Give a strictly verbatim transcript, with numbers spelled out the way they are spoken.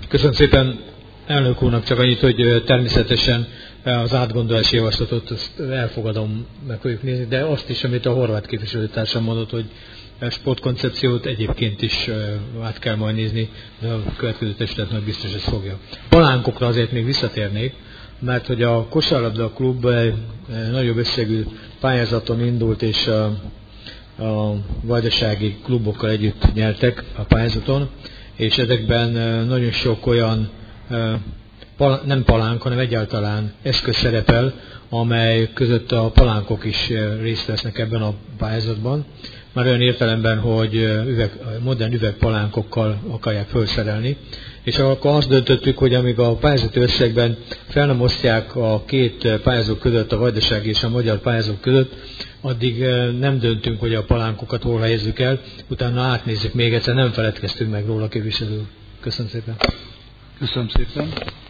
Köszönöm szépen elnök úrnak, csak annyit, hogy természetesen az átgondolási javaslatot azt elfogadom, meg fogjuk nézni, de azt is, amit a horvát képviselőtársam mondott, hogy a sportkoncepciót egyébként is át kell majd nézni, de a következő testület meg biztos ezt fogja. Palánkokra azért még visszatérnék, mert hogy a kosárlabda klub egy nagyobb összegű pályázaton indult, és a, a vajdasági klubokkal együtt nyertek a pályázaton, és ezekben nagyon sok olyan nem palánk, hanem egyáltalán eszköz szerepel, amely között a palánkok is részt vesznek ebben a pályázatban. Már olyan értelemben, hogy üveg, modern üvegpalánkokkal akarják felszerelni. És akkor azt döntöttük, hogy amíg a pályázati összegben fel nem osztják a két pályázók között, a vajdasági és a magyar pályázók között, addig nem döntünk, hogy a palánkokat hol helyezzük el, utána átnézzük még egyszer, nem feledkeztünk meg róla, képviselő. Köszönöm szépen. Köszönöm szépen.